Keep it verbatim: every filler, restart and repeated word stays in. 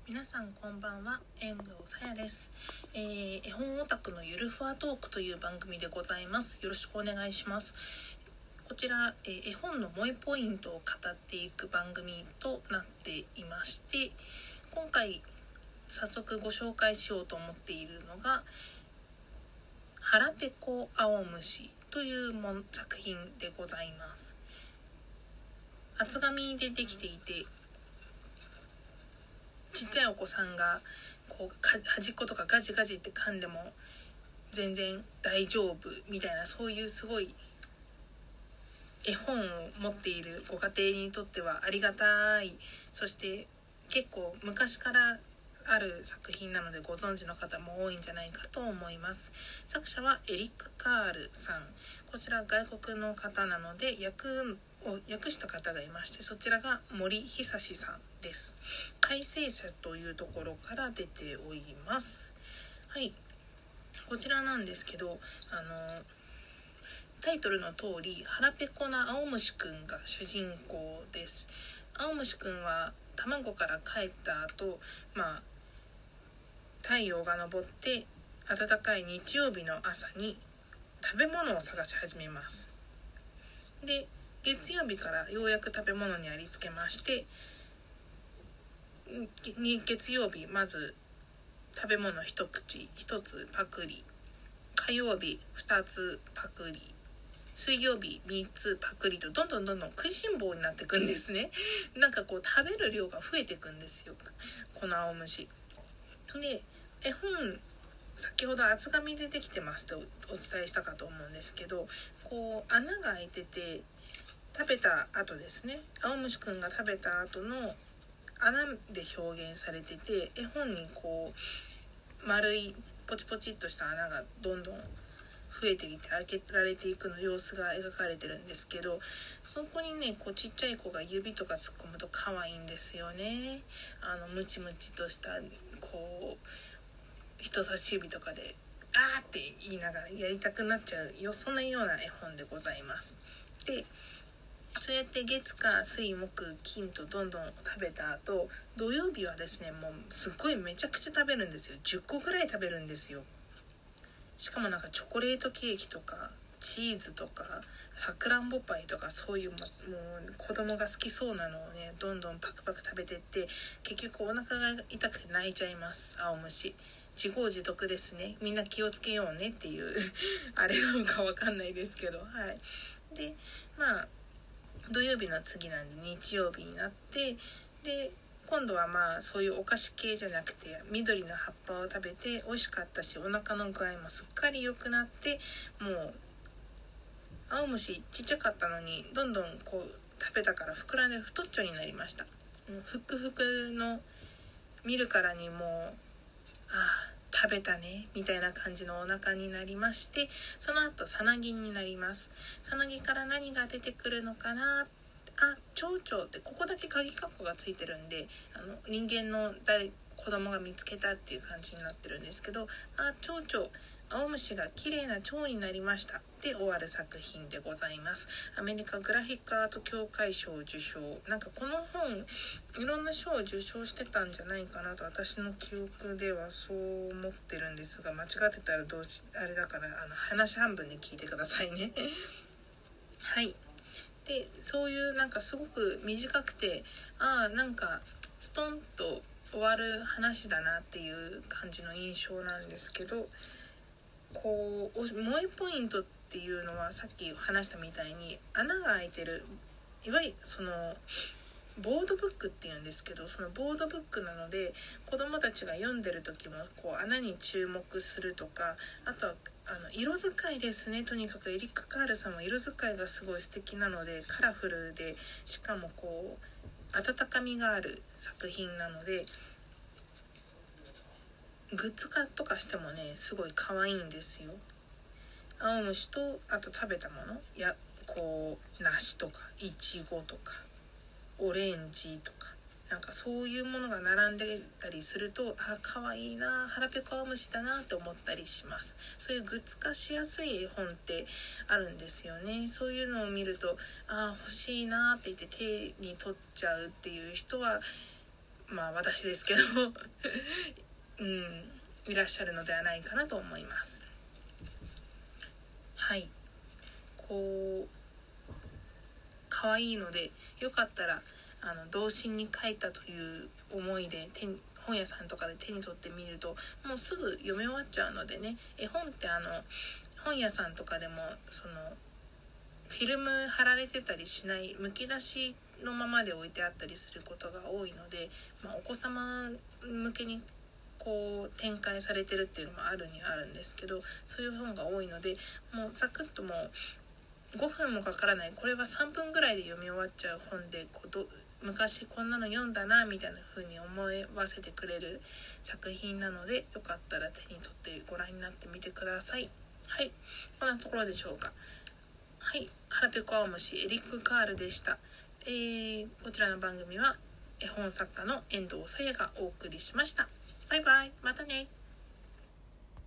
皆さんこんばんは、遠藤さやです。えー、絵本オタクのゆるふわトークという番組でございます。よろしくお願いします。こちら、えー、絵本の萌えポイントを語っていく番組となっていまして、今回早速ご紹介しようと思っているのがはらぺこあおむしというもん作品でございます。厚紙でできていて、ちっちゃいお子さんがこう端っことかガジガジって噛んでも全然大丈夫みたいな、そういうすごい絵本を持っているご家庭にとってはありがたい、そして結構昔からある作品なのでご存知の方も多いんじゃないかと思います。作者はエリック・カールさん。こちら外国の方なので訳を訳した方がいまして、そちらが森久志さんです。改正者というところから出ております。はい、こちらなんですけど、あのタイトルの通り腹ペコな青虫くんが主人公です。青虫くんは卵から帰った後、まあ太陽が昇って暖かい日曜日の朝に食べ物を探し始めます。で、月曜日からようやく食べ物にありつけまして、月曜日まず食べ物一口一つパクリ、火曜日二つパクリ、水曜日みっつパクリとどんどんどんどん食いしん坊になっていくんですね。なんかこう食べる量が増えていくんですよ、この青虫で。絵本先ほど厚紙でできてますとお伝えしたかと思うんですけど、こう穴が開いてて、食べた後ですね、青虫くんが食べた後の穴で表現されてて、絵本にこう丸いポチポチっとした穴がどんどん増えてきて開けられていくの様子が描かれてるんですけど、そこにねこうちっちゃい子が指とか突っ込むと可愛いんですよね。あのムチムチとしたこう人差し指とかであーって言いながらやりたくなっちゃうよ、そんなような絵本でございます。で、そうやって月火水木金とどんどん食べた後、土曜日はですね、もうすっごいめちゃくちゃ食べるんですよ。じゅっこぐらい食べるんですよ。しかもなんかチョコレートケーキとかチーズとかさくらんぼパイとか、そういうもう子供が好きそうなのをねどんどんパクパク食べてって、結局お腹が痛くて泣いちゃいます。青虫自業自得ですね。みんな気をつけようねっていうあれなのかわかんないですけど、はい。で、まあ土曜日の次なんで日曜日になって、で今度はまあそういうお菓子系じゃなくて緑の葉っぱを食べて美味しかったし、お腹の具合もすっかり良くなって、もう青虫ちっちゃかったのにどんどんこう食べたから膨らんで太っちょになりました。ふくふくの見るからにもうああ食べたねみたいな感じのお腹になりまして、その後さなぎになります。さなぎから何が出てくるのかな、あ、蝶々ってここだけ鍵カッコがついてるんで、あの人間の誰子供が見つけたっていう感じになってるんですけど、あ、蝶々青虫が綺麗な蝶になりましたで終わる作品でございます。アメリカグラフィックアート協会賞を受賞、なんかこの本いろんな賞を受賞してたんじゃないかなと私の記憶ではそう思ってるんですが、間違ってたらどうしあれだから、あの話半分で聞いてくださいねはい。で、そういうなんかすごく短くて、ああなんかストンと終わる話だなっていう感じの印象なんですけど、こう萌えポイントっていうのはさっき話したみたいに穴が開いてる、いわゆるそのボードブックっていうんですけど、そのボードブックなので子供たちが読んでる時もこう穴に注目するとか、あとはあの色使いですね。とにかくエリック・カールさんは色使いがすごい素敵なので、カラフルでしかもこう温かみがある作品なので、グッズ化とかしてもねすごい可愛いんですよ。青虫とあと食べたものやこう梨とかイチゴとかオレンジとか、なんかそういうものが並んでたりすると、あ、可愛いな、腹ペコ青虫だなって思ったりします。そういうグッズ化しやすい絵本ってあるんですよね。そういうのを見ると、あ、欲しいなって言って手に取っちゃうっていう人はまあ私ですけどうんいらっしゃるのではないかなと思います。はい、こう可愛いのでよかったらあの童心に書いたという思いで手に本屋さんとかで手に取ってみるともうすぐ読み終わっちゃうのでね。絵本ってあの本屋さんとかでもそのフィルム貼られてたりしないむき出しのままで置いてあったりすることが多いので、まあ、お子様向けにこう展開されてるっていうのもあるにあるんですけど、そういう本が多いのでもうサクッともうごふんもかからない、これはさんぷんぐらいで読み終わっちゃう本でこうど昔こんなの読んだなみたいな風に思わせてくれる作品なので、よかったら手に取ってご覧になってみてください。はい、こんなところでしょうか。はい、腹ペコ青虫エリック・カールでした。えー、こちらの番組は絵本作家の遠藤さやがお送りしました。バイバイ、またね。